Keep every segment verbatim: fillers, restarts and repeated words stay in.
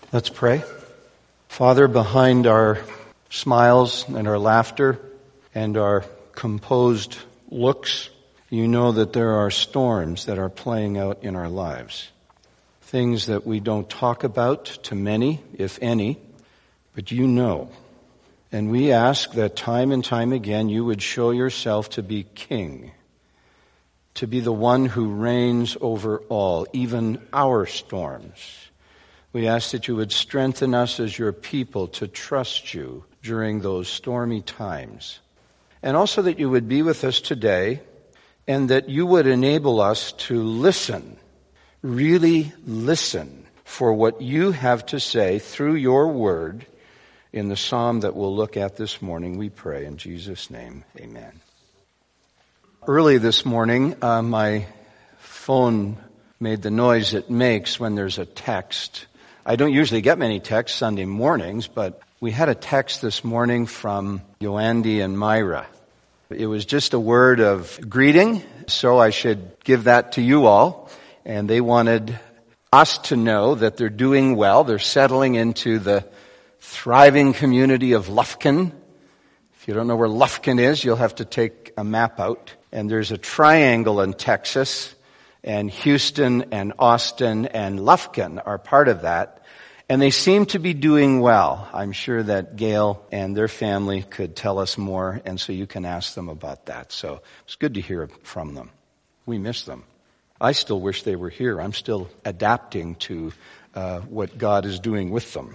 Let's pray. Father, behind our smiles and our laughter and our composed looks, you know that there are storms that are playing out in our lives. Things that we don't talk about to many, if any, but you know. And we ask that time and time again you would show yourself to be king, to be the one who reigns over all, even our storms. We ask that you would strengthen us as your people to trust you during those stormy times. And also that you would be with us today and that you would enable us to listen, really listen for what you have to say through your word in the psalm that we'll look at this morning. We pray in Jesus' name, amen. Early this morning, uh, my phone made the noise it makes when there's a text. I don't usually get many texts Sunday mornings, but we had a text this morning from Yoandi and Myra. It was just a word of greeting, so I should give that to you all. And they wanted us to know that they're doing well. They're settling into the thriving community of Lufkin. If you don't know where Lufkin is, you'll have to take a map out. And there's a triangle in Texas, and Houston and Austin and Lufkin are part of that. And they seem to be doing well. I'm sure that Gail and their family could tell us more, and so you can ask them about that. So it's good to hear from them. We miss them. I still wish they were here. I'm still adapting to uh, what God is doing with them.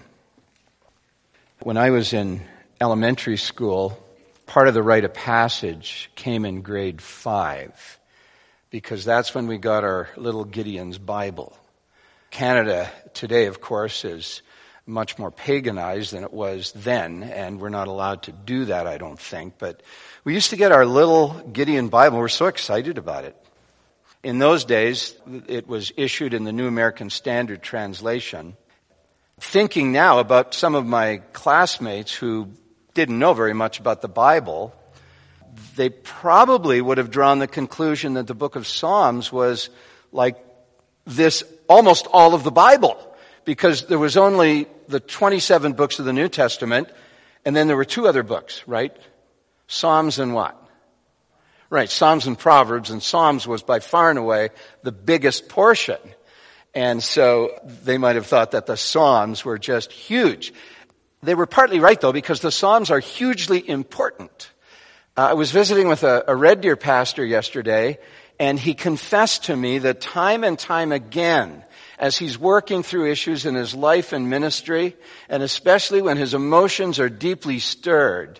When I was in elementary school, part of the rite of passage came in grade five, because that's when we got our little Gideon's Bible. Canada today, of course, is much more paganized than it was then, and we're not allowed to do that, I don't think. But we used to get our little Gideon Bible. We're so excited about it. In those days, it was issued in the New American Standard Translation. Thinking now about some of my classmates who didn't know very much about the Bible, they probably would have drawn the conclusion that the book of Psalms was like this, almost all of the Bible, because there was only the twenty-seven books of the New Testament, and then there were two other books, right? Psalms and what? Right, Psalms and Proverbs, and Psalms was by far and away the biggest portion. And so they might have thought that the Psalms were just huge. They were partly right, though, because the Psalms are hugely important. Uh, I was visiting with a, a Red Deer pastor yesterday, and he confessed to me that time and time again, as he's working through issues in his life and ministry, and especially when his emotions are deeply stirred,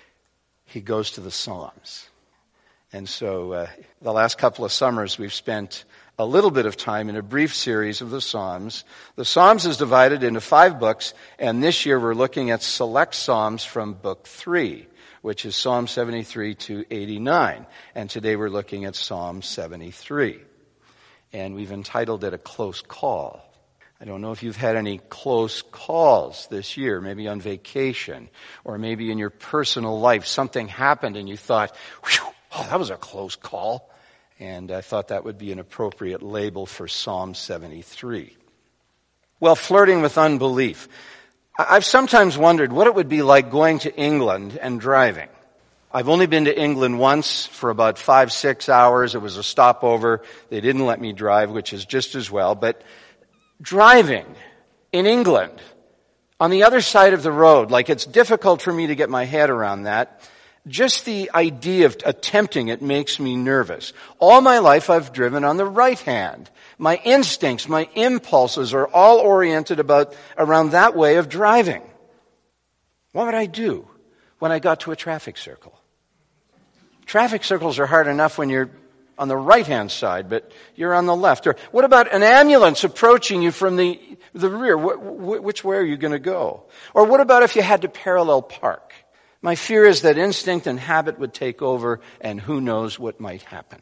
he goes to the Psalms. And so uh, the last couple of summers we've spent a little bit of time in a brief series of the Psalms. The Psalms is divided into five books, and this year we're looking at select Psalms from book three, which is Psalm seventy-three to eighty-nine. And today we're looking at Psalm seventy-three. And we've entitled it A Close Call. I don't know if you've had any close calls this year, maybe on vacation, or maybe in your personal life. Something happened and you thought, whew, oh, that was a close call. And I thought that would be an appropriate label for Psalm seventy-three. Well, flirting with unbelief. I've sometimes wondered what it would be like going to England and driving. I've only been to England once for about five, six hours. It was a stopover. They didn't let me drive, which is just as well. But driving in England, on the other side of the road, like it's difficult for me to get my head around that. Just the idea of attempting it makes me nervous. All my life I've driven on the right hand. My instincts, my impulses are all oriented about around that way of driving. What would I do when I got to a traffic circle? Traffic circles are hard enough when you're on the right-hand side, but you're on the left. Or what about an ambulance approaching you from the, the rear? Wh- wh- which way are you going to go? Or what about if you had to parallel park? My fear is that instinct and habit would take over, and who knows what might happen.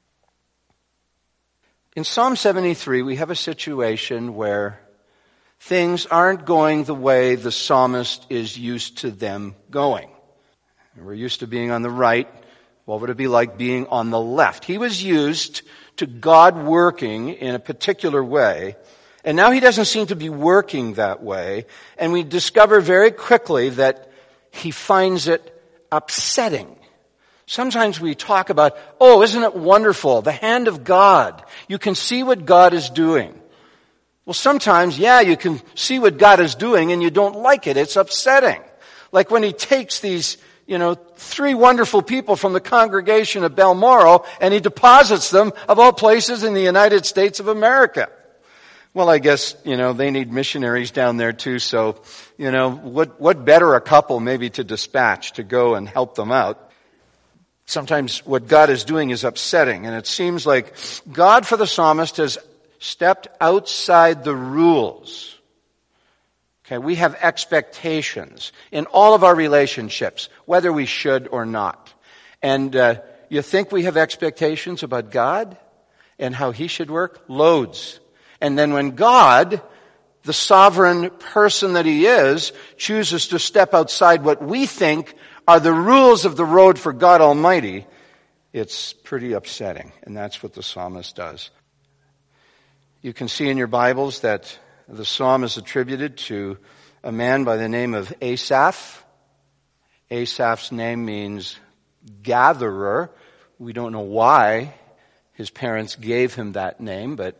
In Psalm seventy-three, we have a situation where things aren't going the way the psalmist is used to them going. We're used to being on the right. What would it be like being on the left? He was used to God working in a particular way, And now he doesn't seem to be working that way. And we discover very quickly that he finds it upsetting. Sometimes we talk about, oh, isn't it wonderful? The hand of God. You can see what God is doing. Well, sometimes, yeah, you can see what God is doing and you don't like it. It's upsetting. Like when he takes these, you know, three wonderful people from the congregation of Balmoral and he deposits them, of all places, in the United States of America. Well, I guess, you know, they need missionaries down there too, so, you know, what, what better a couple maybe to dispatch to go and help them out? Sometimes what God is doing is upsetting, and it seems like God for the psalmist has stepped outside the rules. Okay, we have expectations in all of our relationships, whether we should or not. And uh, you think we have expectations about God and how he should work? Loads. And then when God, the sovereign person that he is, chooses to step outside what we think are the rules of the road for God Almighty, it's pretty upsetting. And that's what the psalmist does. You can see in your Bibles that the psalm is attributed to a man by the name of Asaph. Asaph's name means gatherer. We don't know why his parents gave him that name, but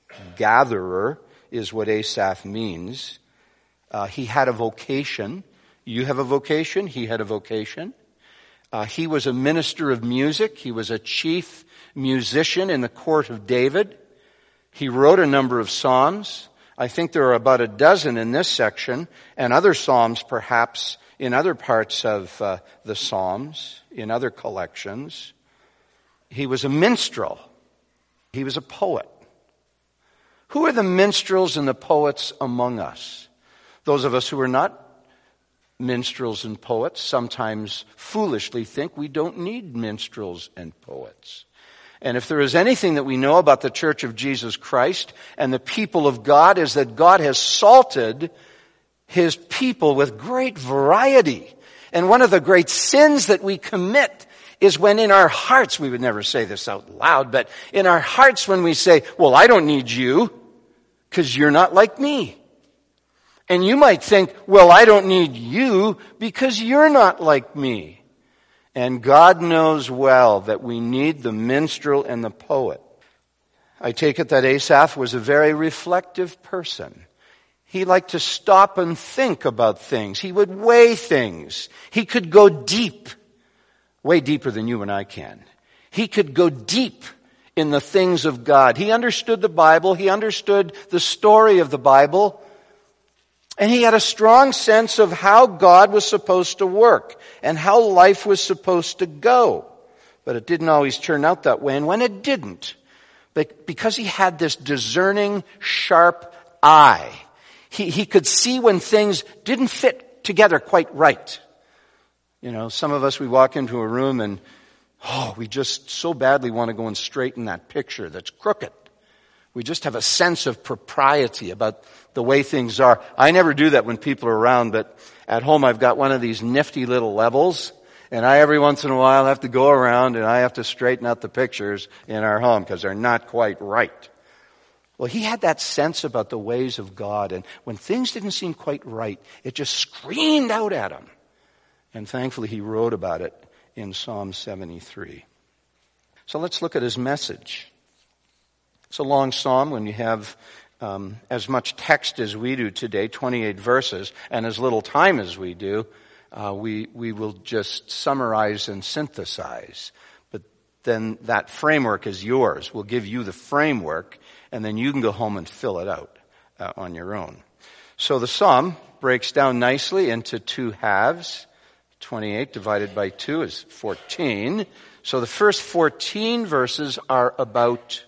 gatherer is what Asaph means. Uh, he had a vocation. You have a vocation. He had a vocation. Uh, he was a minister of music. He was a chief musician in the court of David. He wrote a number of psalms. I think there are about a dozen in this section, and other psalms perhaps in other parts of uh, the psalms, in other collections. He was a minstrel. He was a poet. Who are the minstrels and the poets among us? Those of us who are not minstrels and poets sometimes foolishly think we don't need minstrels and poets. And if there is anything that we know about the Church of Jesus Christ and the people of God, is that God has salted his people with great variety. And one of the great sins that we commit is when in our hearts, we would never say this out loud, but in our hearts when we say, well, I don't need you because you're not like me. And you might think, well, I don't need you because you're not like me. And God knows well that we need the minstrel and the poet. I take it that Asaph was a very reflective person. He liked to stop and think about things. He would weigh things. He could go deep, way deeper than you and I can. He could go deep in the things of God. He understood the Bible. He understood the story of the Bible. And he had a strong sense of how God was supposed to work and how life was supposed to go. But it didn't always turn out that way. And when it didn't, but because he had this discerning, sharp eye, he, he could see when things didn't fit together quite right. You know, some of us, we walk into a room and, oh, we just so badly want to go and straighten that picture that's crooked. We just have a sense of propriety about the way things are. I never do that when people are around, but at home I've got one of these nifty little levels, and I every once in a while have to go around and I have to straighten out the pictures in our home because they're not quite right. Well, he had that sense about the ways of God, and when things didn't seem quite right, it just screamed out at him. And thankfully he wrote about it in Psalm seventy-three. So let's look at his message. It's a long psalm when you have um, as much text as we do today, twenty-eight verses, and as little time as we do. Uh, we we will just summarize and synthesize. But then that framework is yours. We'll give you the framework, and then you can go home and fill it out uh, on your own. So the psalm breaks down nicely into two halves. twenty-eight divided by two is fourteen. So the first fourteen verses are about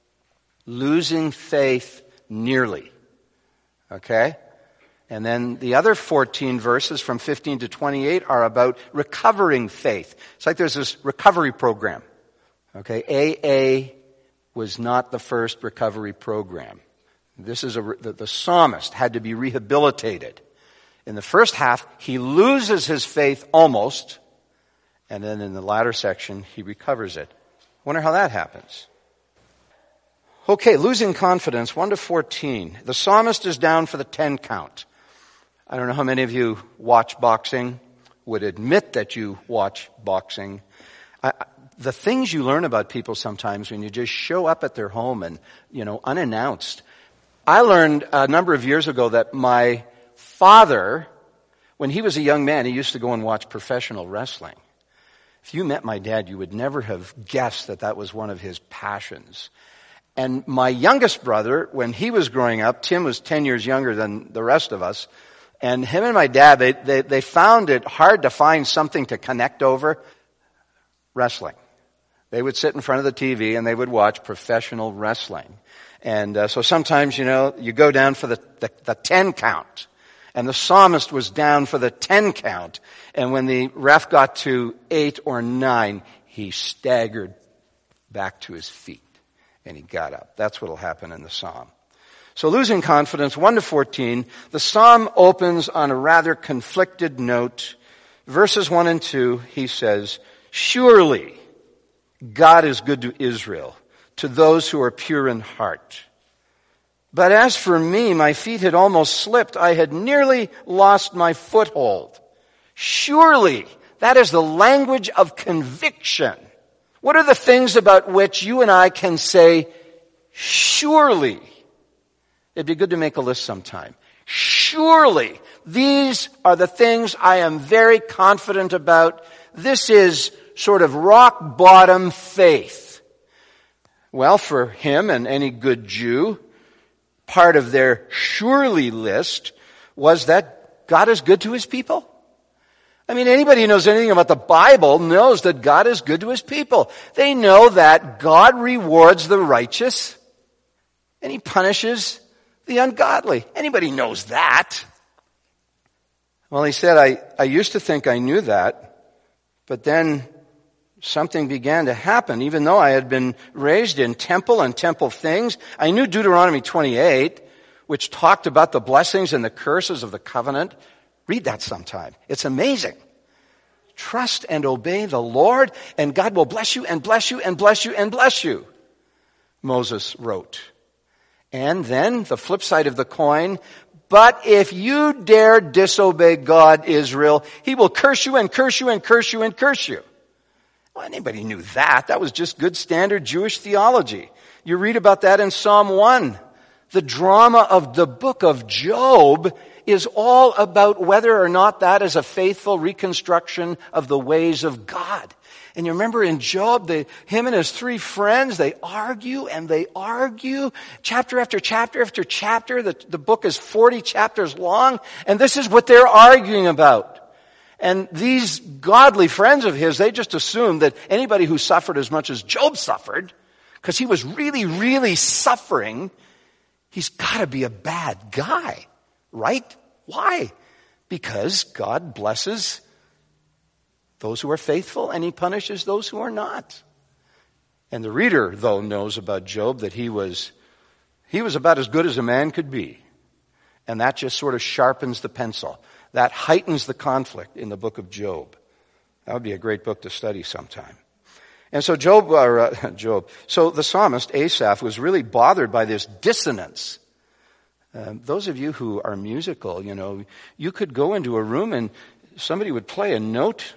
losing faith nearly. Okay? And then the other fourteen verses from fifteen to twenty-eight are about recovering faith. It's like there's this recovery program. Okay? A A was not the first recovery program. This is a, the, the psalmist had to be rehabilitated. In the first half, he loses his faith almost, and then in the latter section, he recovers it. I wonder how that happens. Okay, losing confidence, one to fourteen. The psalmist is down for the ten count. I don't know how many of you watch boxing, would admit that you watch boxing. I, the things you learn about people sometimes when you just show up at their home and, you know, unannounced. I learned a number of years ago that my father, when he was a young man, he used to go and watch professional wrestling. If you met my dad, you would never have guessed that that was one of his passions. And my youngest brother, when he was growing up, Tim was ten years younger than the rest of us, and him and my dad, they, they, they found it hard to find something to connect over. Wrestling. They would sit in front of the T V and they would watch professional wrestling. And uh, so sometimes, you know, you go down for the, the, the ten count. And the psalmist was down for the ten count. And when the ref got to eight or nine, he staggered back to his feet. And he got up. That's what will happen in the psalm. So losing confidence, one to fourteen. The psalm opens on a rather conflicted note. Verses one and two, he says, surely God is good to Israel, to those who are pure in heart. But as for me, my feet had almost slipped. I had nearly lost my foothold. Surely, that is the language of conviction. What are the things about which you and I can say, surely? It'd be good to make a list sometime. Surely, these are the things I am very confident about. This is sort of rock bottom faith. Well, for him and any good Jew, part of their surely list was that God is good to his people. I mean, anybody who knows anything about the Bible knows that God is good to his people. They know that God rewards the righteous and he punishes the ungodly. Anybody knows that. Well, he said, I, I used to think I knew that, but then something began to happen. Even though I had been raised in temple and temple things, I knew Deuteronomy twenty-eight, which talked about the blessings and the curses of the covenant. Read that sometime. It's amazing. Trust and obey the Lord, and God will bless you and bless you and bless you and bless you, Moses wrote. And then the flip side of the coin, but if you dare disobey God, Israel, he will curse you and curse you and curse you and curse you. Well, anybody knew that. That was just good standard Jewish theology. You read about that in Psalm one. The drama of the book of Job is all about whether or not that is a faithful reconstruction of the ways of God. And you remember in Job, they, him and his three friends, they argue and they argue chapter after chapter after chapter. The, the book is forty chapters long, and this is what they're arguing about. And these godly friends of his, they just assumed that anybody who suffered as much as Job suffered, because he was really, really suffering, he's got to be a bad guy, right? Why? Because God blesses those who are faithful and he punishes those who are not. And the reader, though, knows about Job that he was, he was about as good as a man could be. And that just sort of sharpens the pencil. That heightens the conflict in the book of Job. That would be a great book to study sometime. And so Job, or, uh, Job, so the psalmist Asaph was really bothered by this dissonance. Um, those of you who are musical, you know, you could go into a room and somebody would play a note,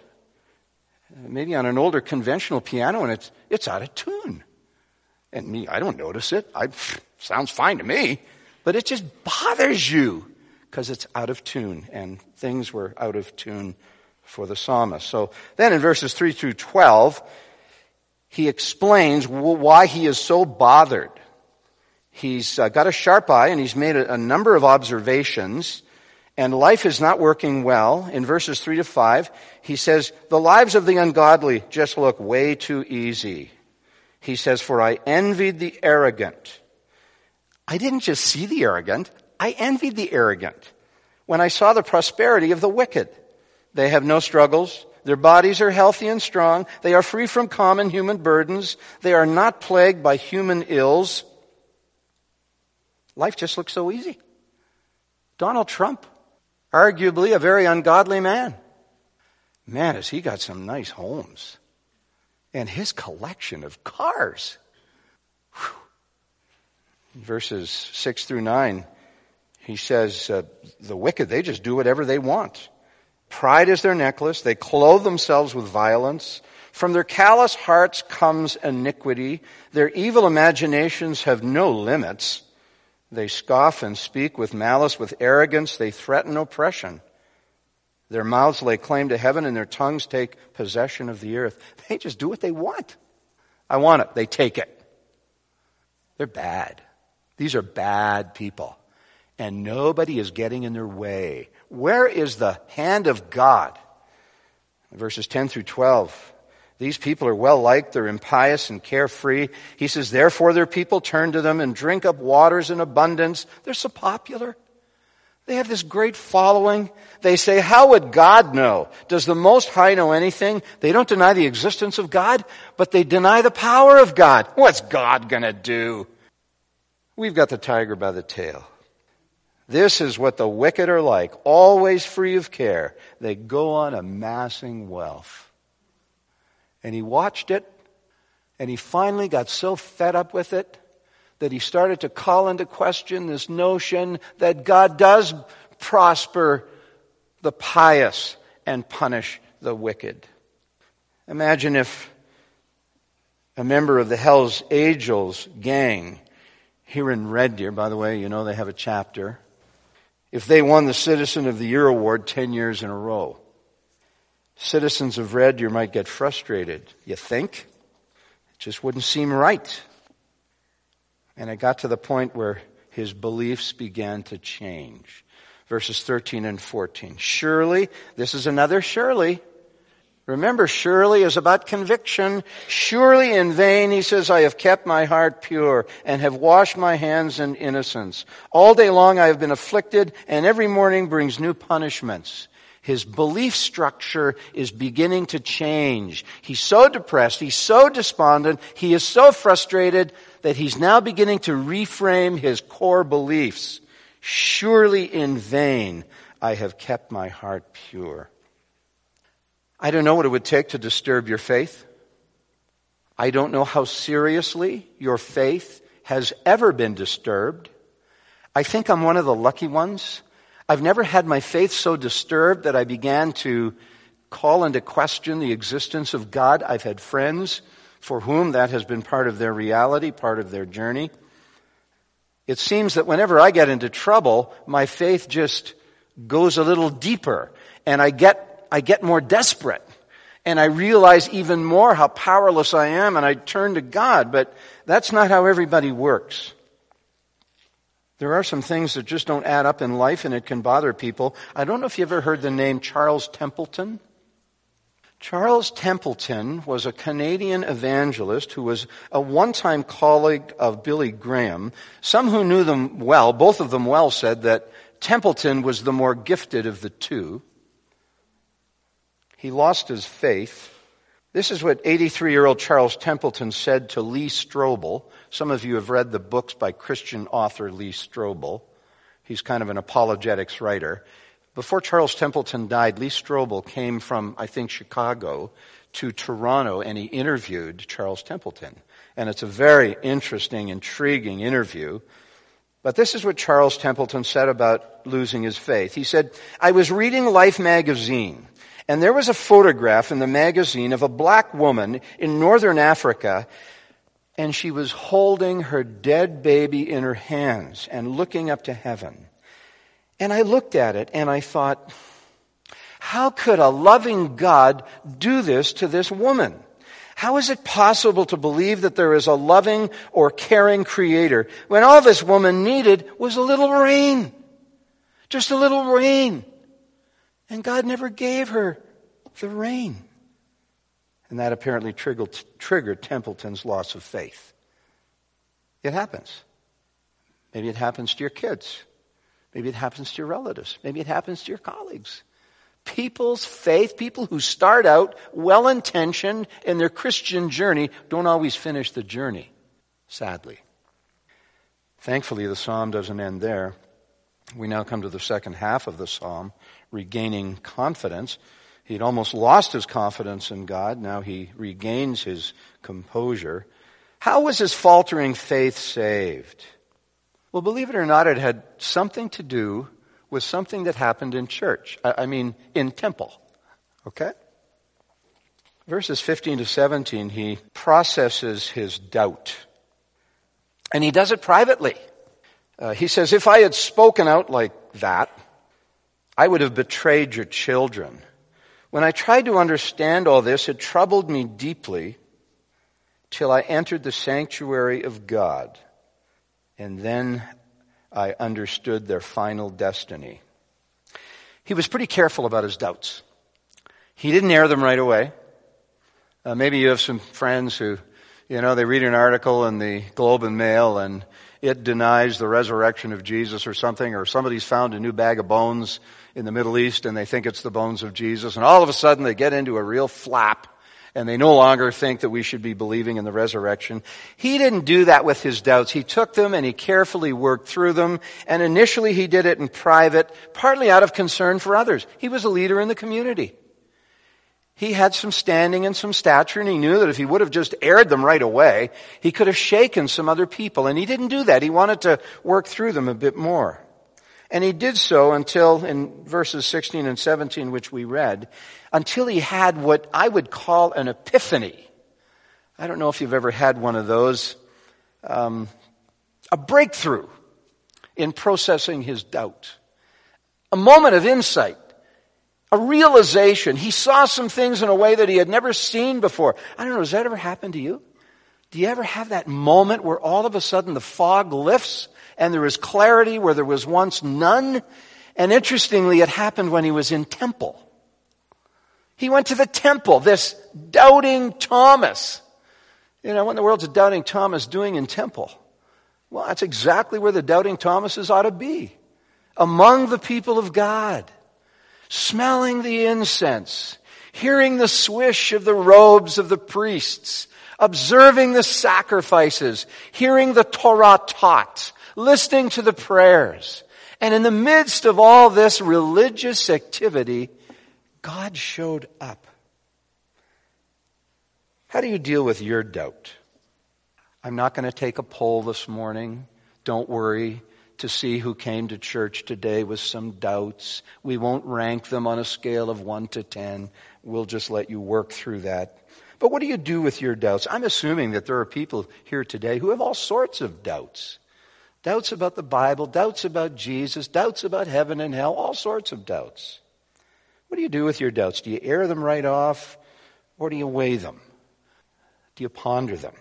maybe on an older conventional piano, and it's it's out of tune. And me, I don't notice it. I sounds fine to me, but it just bothers you because it's out of tune, and things were out of tune for the psalmist. So then in verses three through twelve, he explains why he is so bothered. He's uh, got a sharp eye, and he's made a, a number of observations, and life is not working well. In verses three to five, he says, the lives of the ungodly just look way too easy. He says, for I envied the arrogant. I didn't just see the arrogant, I envied the arrogant when I saw the prosperity of the wicked. They have no struggles. Their bodies are healthy and strong. They are free from common human burdens. They are not plagued by human ills. Life just looks so easy. Donald Trump, arguably a very ungodly man. Man, has he got some nice homes. And his collection of cars. Whew. Verses six through nine, he says, uh, the wicked, they just do whatever they want. Pride is their necklace. They clothe themselves with violence. From their callous hearts comes iniquity. Their evil imaginations have no limits. They scoff and speak with malice, with arrogance. They threaten oppression. Their mouths lay claim to heaven, and their tongues take possession of the earth. They just do what they want. I want it. They take it. They're bad. These are bad people. And nobody is getting in their way. Where is the hand of God? Verses ten through twelve. These people are well liked, they're impious and carefree. He says, therefore their people turn to them and drink up waters in abundance. They're so popular. They have this great following. They say, how would God know? Does the Most High know anything? They don't deny the existence of God, but they deny the power of God. What's God gonna do? We've got the tiger by the tail. This is what the wicked are like, always free of care. They go on amassing wealth. And he watched it, and he finally got so fed up with it that he started to call into question this notion that God does prosper the pious and punish the wicked. Imagine if a member of the Hell's Angels gang here in Red Deer, by the way, you know they have a chapter, if they won the Citizen of the Year award ten years in a row. Citizens of Red Deer might get frustrated. You think? It just wouldn't seem right. And it got to the point where his beliefs began to change. Verses thirteen and fourteen. Surely, this is another surely. Remember, surely is about conviction. Surely in vain, he says, I have kept my heart pure and have washed my hands in innocence. All day long I have been afflicted, and every morning brings new punishments. His belief structure is beginning to change. He's so depressed, he's so despondent, he is so frustrated that he's now beginning to reframe his core beliefs. Surely in vain I have kept my heart pure. I don't know what it would take to disturb your faith. I don't know how seriously your faith has ever been disturbed. I think I'm one of the lucky ones. I've never had my faith so disturbed that I began to call into question the existence of God. I've had friends for whom that has been part of their reality, part of their journey. It seems that whenever I get into trouble, my faith just goes a little deeper, and I get I get more desperate, and I realize even more how powerless I am, and I turn to God. But that's not how everybody works. There are some things that just don't add up in life, and it can bother people. I don't know if you ever heard the name Charles Templeton. Charles Templeton was a Canadian evangelist who was a one-time colleague of Billy Graham. Some who knew them well, both of them well, said that Templeton was the more gifted of the two. He lost his faith. This is what eighty-three-year-old Charles Templeton said to Lee Strobel. Some of you have read the books by Christian author Lee Strobel. He's kind of an apologetics writer. Before Charles Templeton died, Lee Strobel came from, I think, Chicago to Toronto, and he interviewed Charles Templeton. And it's a very interesting, intriguing interview. But this is what Charles Templeton said about losing his faith. He said, I was reading Life magazine, and there was a photograph in the magazine of a black woman in northern Africa, and she was holding her dead baby in her hands and looking up to heaven. And I looked at it and I thought, how could a loving God do this to this woman? How is it possible to believe that there is a loving or caring Creator when all this woman needed was a little rain? Just a little rain. And God never gave her the rain. And that apparently triggered, triggered Templeton's loss of faith. It happens. Maybe it happens to your kids. Maybe it happens to your relatives. Maybe it happens to your colleagues. People's faith, people who start out well-intentioned in their Christian journey, don't always finish the journey, sadly. Thankfully, the psalm doesn't end there. We now come to the second half of the psalm, regaining confidence. He'd almost lost his confidence in God. Now he regains his composure. How was his faltering faith saved? Well, believe it or not, it had something to do with something that happened in church. I, I mean, in temple. Okay? Verses fifteen to seventeen, he processes his doubt. And he does it privately. Uh, he says, if I had spoken out like that, I would have betrayed your children. When I tried to understand all this, it troubled me deeply till I entered the sanctuary of God. And then I understood their final destiny. He was pretty careful about his doubts. He didn't air them right away. Uh, maybe you have some friends who, you know, they read an article in the Globe and Mail and it denies the resurrection of Jesus or something, or somebody's found a new bag of bones in the Middle East and they think it's the bones of Jesus, and all of a sudden they get into a real flap and they no longer think that we should be believing in the resurrection. He didn't do that with his doubts. He took them and he carefully worked through them, and initially he did it in private, partly out of concern for others. He was a leader in the community. He had some standing and some stature, and he knew that if he would have just aired them right away, he could have shaken some other people. And he didn't do that. He wanted to work through them a bit more. And he did so until, in verses sixteen and seventeen, which we read, until he had what I would call an epiphany. I don't know if you've ever had one of those. Um, a breakthrough in processing his doubt. A moment of insight. A realization. He saw some things in a way that he had never seen before. I don't know, does that ever happen to you? Do you ever have that moment where all of a sudden the fog lifts and there is clarity where there was once none? And interestingly, it happened when he was in temple. He went to the temple, this doubting Thomas. You know, what in the world's a doubting Thomas doing in temple? Well, that's exactly where the doubting Thomases ought to be. Among the people of God. Smelling the incense, hearing the swish of the robes of the priests, observing the sacrifices, hearing the Torah taught, listening to the prayers. And in the midst of all this religious activity, God showed up. How do you deal with your doubt? I'm not going to take a poll this morning. Don't worry. To see who came to church today with some doubts. We won't rank them on a scale of one to ten. We'll just let you work through that. But what do you do with your doubts? I'm assuming that there are people here today who have all sorts of doubts. Doubts about the Bible, doubts about Jesus, doubts about heaven and hell, all sorts of doubts. What do you do with your doubts? Do you air them right off, or do you weigh them? Do you ponder them?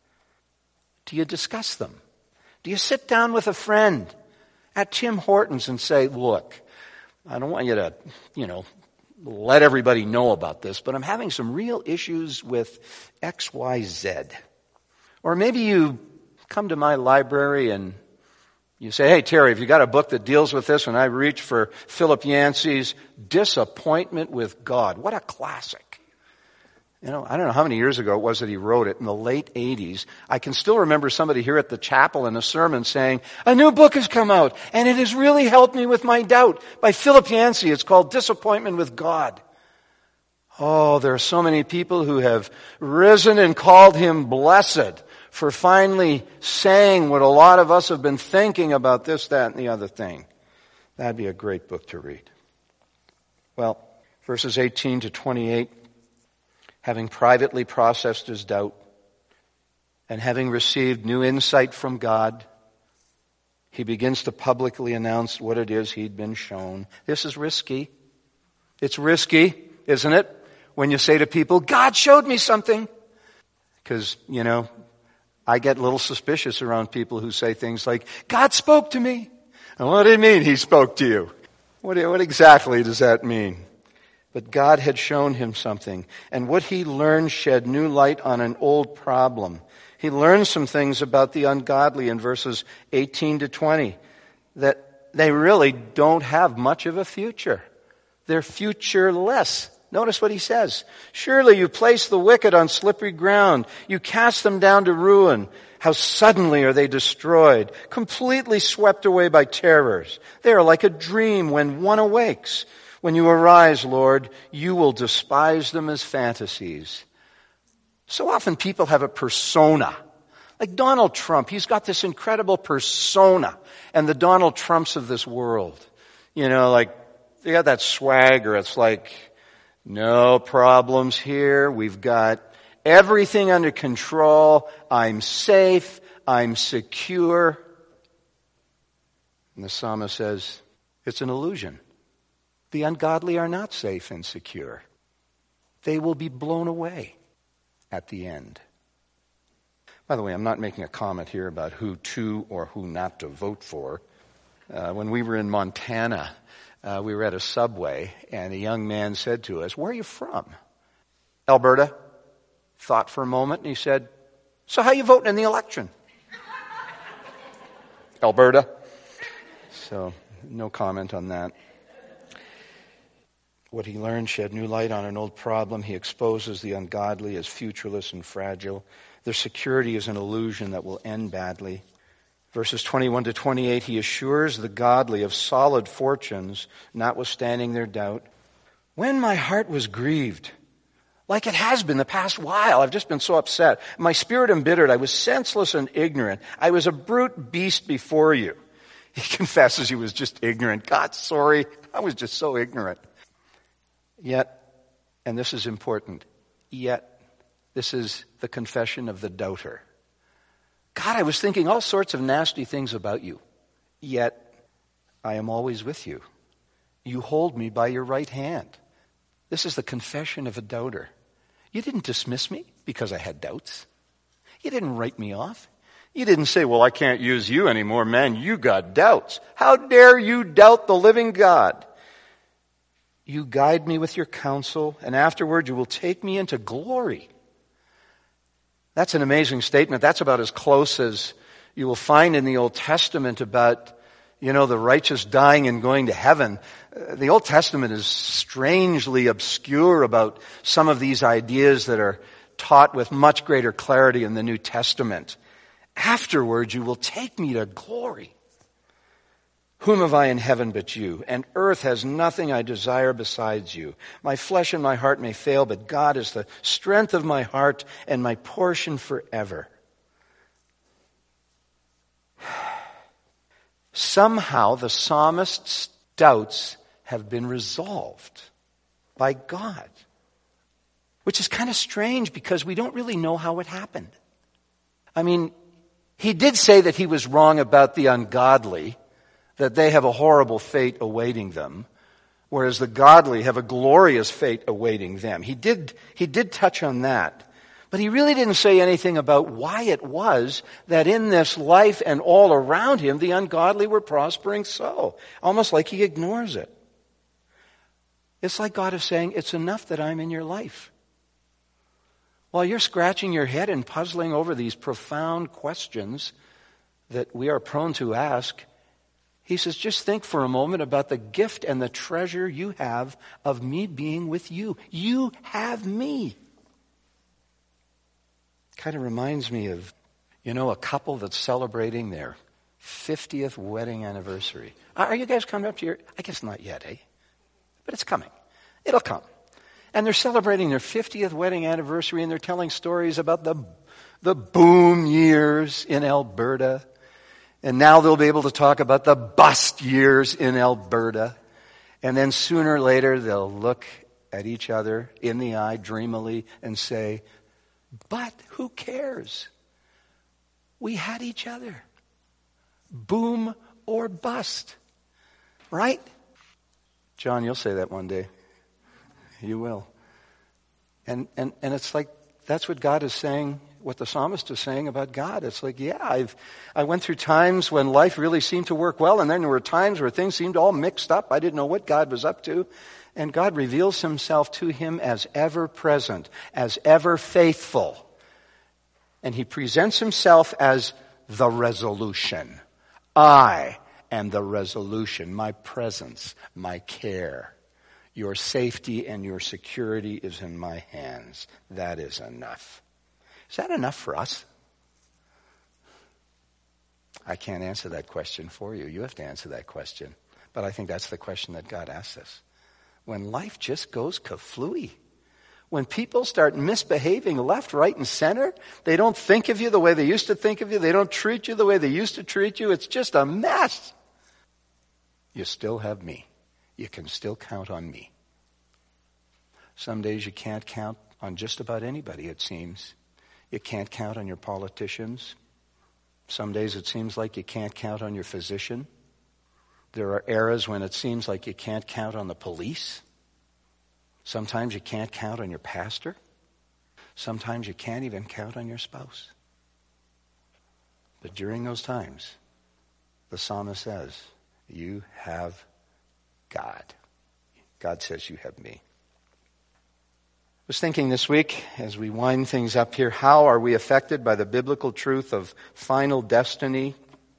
Do you discuss them? Do you sit down with a friend at Tim Hortons and say, look, I don't want you to, you know, let everybody know about this, but I'm having some real issues with X, Y, Z. Or maybe you come to my library and you say, hey, Terry, have you got a book that deals with this? And I reach for Philip Yancey's Disappointment with God. What a classic. You know, I don't know how many years ago it was that he wrote it, in the late eighties. I can still remember somebody here at the chapel in a sermon saying, a new book has come out, and it has really helped me with my doubt. By Philip Yancey, it's called Disappointment with God. Oh, there are so many people who have risen and called him blessed for finally saying what a lot of us have been thinking about this, that, and the other thing. That'd be a great book to read. Well, verses eighteen to twenty-eight. Having privately processed his doubt and having received new insight from God, he begins to publicly announce what it is he'd been shown. This is risky. It's risky, isn't it? When you say to people, God showed me something. Because, you know, I get a little suspicious around people who say things like, God spoke to me. And what do you mean he spoke to you? What, what exactly does that mean? But God had shown him something. And what he learned shed new light on an old problem. He learned some things about the ungodly in verses eighteen to twenty. That they really don't have much of a future. They're futureless. Notice what he says. Surely you place the wicked on slippery ground. You cast them down to ruin. How suddenly are they destroyed, completely swept away by terrors. They are like a dream when one awakes. When you arise, Lord, you will despise them as fantasies. So often people have a persona. Like Donald Trump, he's got this incredible persona, and the Donald Trumps of this world. You know, like, they got that swagger. It's like, no problems here. We've got everything under control. I'm safe. I'm secure. And the psalmist says, it's an illusion. The ungodly are not safe and secure. They will be blown away at the end. By the way, I'm not making a comment here about who to or who not to vote for. Uh, when we were in Montana, uh, we were at a Subway, and a young man said to us, where are you from? Alberta. Thought for a moment, and he said, so how you voting in the election? Alberta. So, no comment on that. What he learned shed new light on an old problem. He exposes the ungodly as futureless and fragile. Their security is an illusion that will end badly. Verses twenty-one to twenty-eight, he assures the godly of solid fortunes, notwithstanding their doubt. When my heart was grieved, like it has been the past while, I've just been so upset. My spirit embittered, I was senseless and ignorant. I was a brute beast before you. He confesses he was just ignorant. God, sorry, I was just so ignorant. Yet, and this is important, yet this is the confession of the doubter. God, I was thinking all sorts of nasty things about you, yet I am always with you. You hold me by your right hand. This is the confession of a doubter. You didn't dismiss me because I had doubts. You didn't write me off. You didn't say, well, I can't use you anymore. Man, you got doubts. How dare you doubt the living God? You guide me with your counsel, and afterward you will take me into glory. That's an amazing statement. That's about as close as you will find in the Old Testament about, you know, the righteous dying and going to heaven. The Old Testament is strangely obscure about some of these ideas that are taught with much greater clarity in the New Testament. Afterwards you will take me to glory. Whom have I in heaven but you? And earth has nothing I desire besides you. My flesh and my heart may fail, but God is the strength of my heart and my portion forever. Somehow the psalmist's doubts have been resolved by God, which is kind of strange because we don't really know how it happened. I mean, he did say that he was wrong about the ungodly, that they have a horrible fate awaiting them, whereas the godly have a glorious fate awaiting them. He did, he did touch on that. But he really didn't say anything about why it was that in this life and all around him, the ungodly were prospering so. Almost like he ignores it. It's like God is saying, it's enough that I'm in your life. While you're scratching your head and puzzling over these profound questions that we are prone to ask, he says, just think for a moment about the gift and the treasure you have of me being with you. You have me. Kind of reminds me of, you know, a couple that's celebrating their fiftieth wedding anniversary. Are you guys coming up to your, I guess not yet, eh? But it's coming. It'll come. And they're celebrating their fiftieth wedding anniversary, and they're telling stories about the, the boom years in Alberta. And now they'll be able to talk about the bust years in Alberta. And then sooner or later they'll look at each other in the eye dreamily and say, but who cares? We had each other. Boom or bust. Right? John, you'll say that one day. You will. And and and it's like that's what God is saying, what the psalmist is saying about God. It's like, yeah, I've I went through times when life really seemed to work well, and then there were times where things seemed all mixed up. I didn't know what God was up to. And God reveals himself to him as ever present, as ever faithful. And he presents himself as the resolution. I am the resolution, my presence, my care. Your safety and your security is in my hands. That is enough. Is that enough for us? I can't answer that question for you. You have to answer that question. But I think that's the question that God asks us. When life just goes kaflooey, When people start misbehaving left, right, and center, they don't think of you the way they used to think of you. They don't treat you the way they used to treat you. It's just a mess. You still have me. You can still count on me. Some days you can't count on just about anybody, it seems. You can't count on your politicians. Some days it seems like you can't count on your physician. There are eras when it seems like you can't count on the police. Sometimes you can't count on your pastor. Sometimes you can't even count on your spouse. But during those times, the psalmist says, you have God. God says you have me. I was thinking this week, as we wind things up here, how are we affected by the biblical truth of final destiny?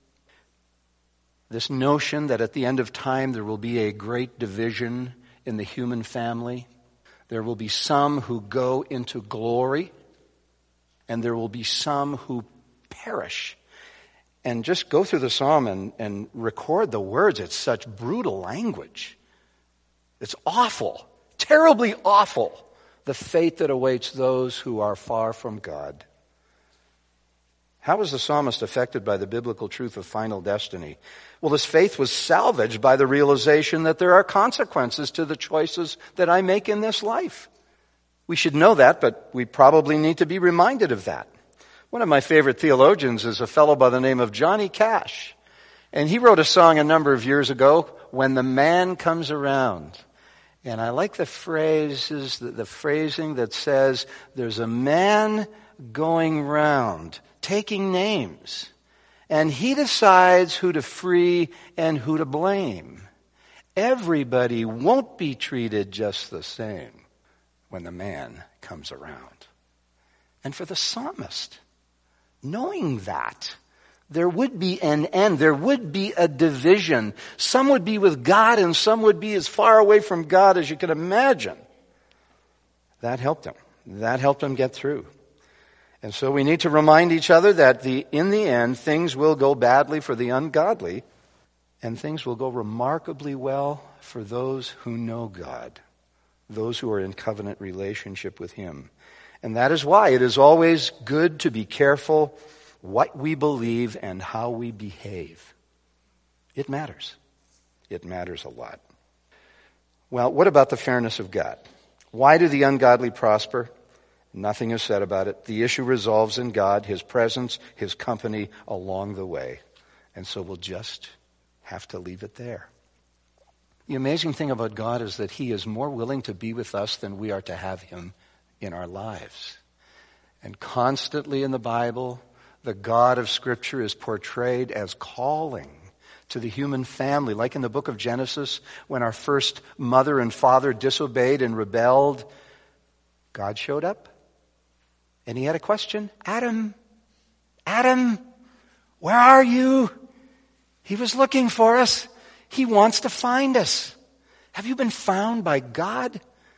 This notion that at the end of time there will be a great division in the human family. There will be some who go into glory, and there will be some who perish. And just go through the psalm and, and record the words. It's such brutal language. It's awful, terribly awful, the fate that awaits those who are far from God. How was the psalmist affected by the biblical truth of final destiny? Well, his faith was salvaged by the realization that there are consequences to the choices that I make in this life. We should know that, but we probably need to be reminded of that. One of my favorite theologians is a fellow by the name of Johnny Cash. And he wrote a song a number of years ago, When the Man Comes Around. And I like the phrases, the, the phrasing that says, there's a man going round, taking names, and he decides who to free and who to blame. Everybody won't be treated just the same when the man comes around. And for the psalmist, knowing that, there would be an end. There would be a division. Some would be with God and some would be as far away from God as you can imagine. That helped him. That helped him get through. And so we need to remind each other that the, in the end, things will go badly for the ungodly, and things will go remarkably well for those who know God, those who are in covenant relationship with Him. And that is why it is always good to be careful what we believe and how we behave. It matters. It matters a lot. Well, what about the fairness of God? Why do the ungodly prosper? Nothing is said about it. The issue resolves in God, His presence, His company along the way. And so we'll just have to leave it there. The amazing thing about God is that He is more willing to be with us than we are to have Him in our lives. And constantly in the Bible, the God of Scripture is portrayed as calling to the human family. Like in the book of Genesis, when our first mother and father disobeyed and rebelled, God showed up. And He had a question. Adam, Adam, where are you? He was looking for us. He wants to find us. Have you been found by God?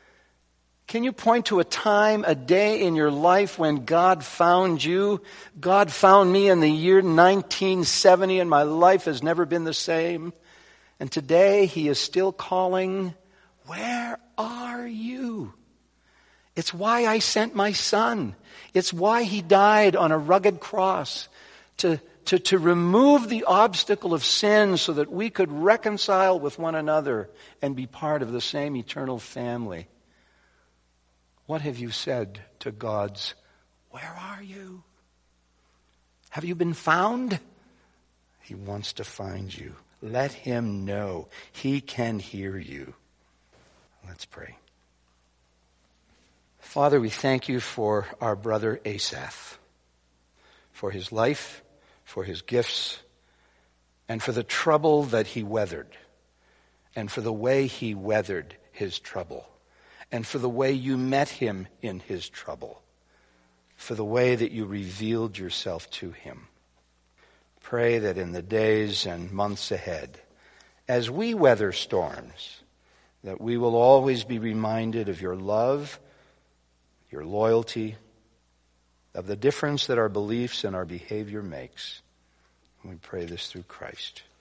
Can you point to a time, a day in your life when God found you? God found me in the year nineteen seventy, and my life has never been the same. And today He is still calling, where are you? It's why I sent my Son. It's why He died on a rugged cross to, to, to remove the obstacle of sin so that we could reconcile with one another and be part of the same eternal family. What have you said to God's, where are you? Have you been found? He wants to find you. Let Him know. He can hear you. Let's pray. Father, we thank You for our brother Asaph, for his life, for his gifts, and for the trouble that he weathered, and for the way he weathered his trouble, and for the way You met him in his trouble, for the way that You revealed Yourself to him. Pray that in the days and months ahead, as we weather storms, that we will always be reminded of Your love, Your loyalty, of the difference that our beliefs and our behavior makes. We pray this through Christ.